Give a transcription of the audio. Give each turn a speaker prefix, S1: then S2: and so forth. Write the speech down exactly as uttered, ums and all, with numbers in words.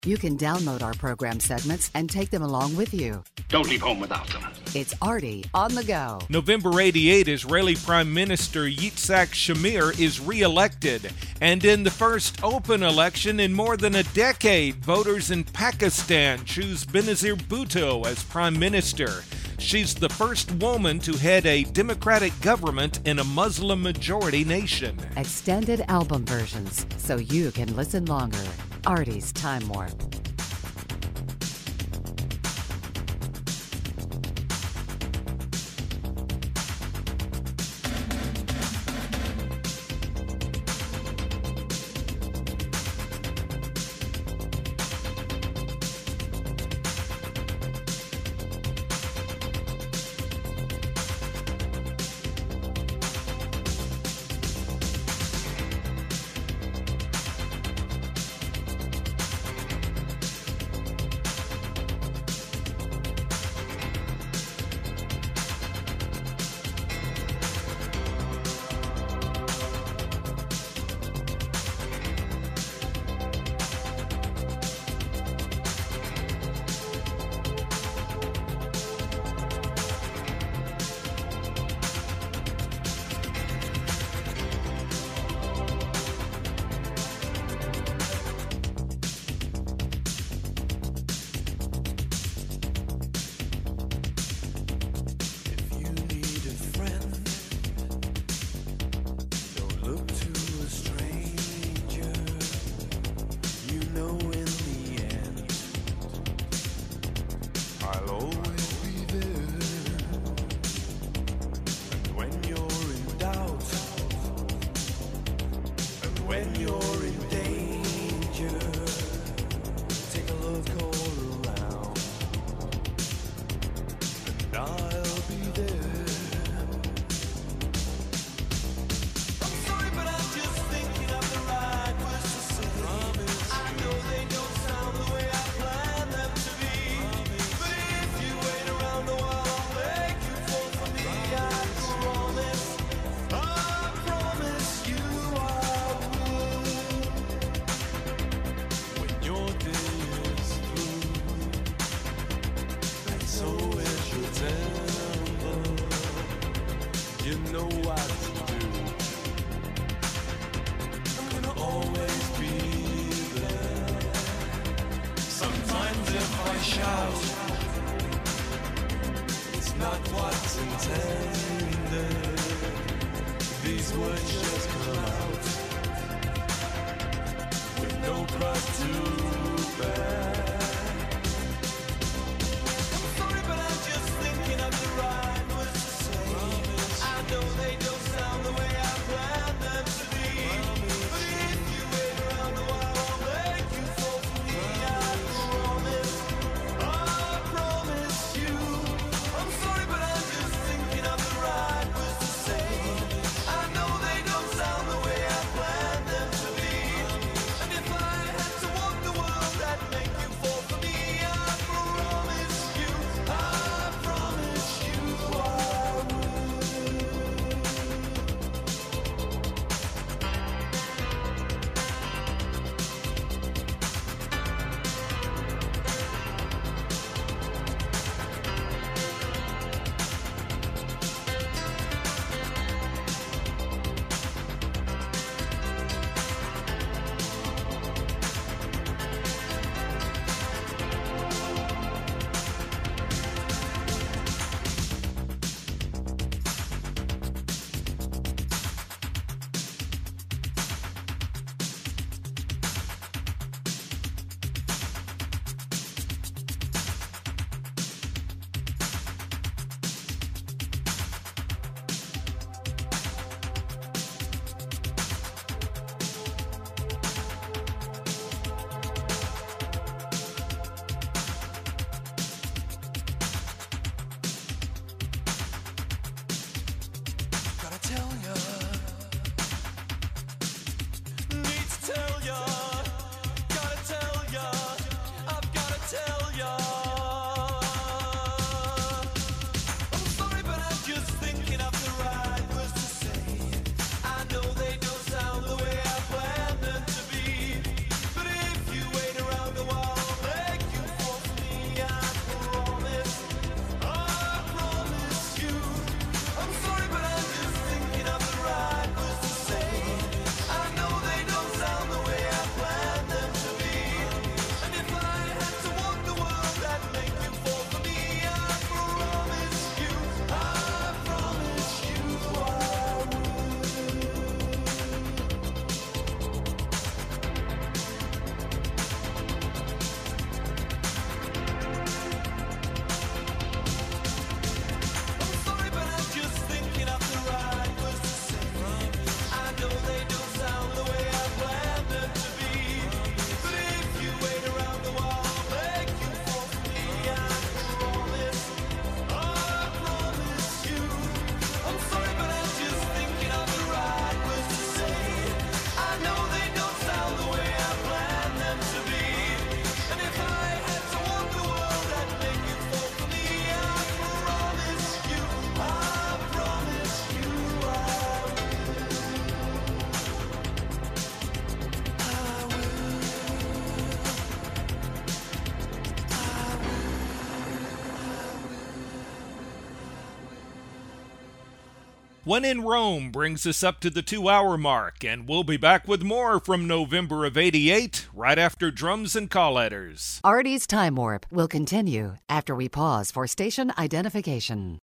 S1: You can download our program segments and take them along with you.
S2: Don't leave home without them.
S1: It's Artie on the go.
S3: November eighty-eight, Israeli Prime Minister Yitzhak Shamir is re-elected. And in the first open election in more than a decade, voters in Pakistan choose Benazir Bhutto as Prime Minister. She's the first woman to head a democratic government in a Muslim-majority nation.
S1: Extended album versions, so you can listen longer. Artie's Time Warp.
S4: Sound the way I planned them to be. But if you wait around a while
S3: When in Rome brings us up to the two-hour mark, and we'll be back with more from November of eighty-eight, right after Drums and Call Letters.
S1: Artie's Time Warp will continue after we pause for station identification.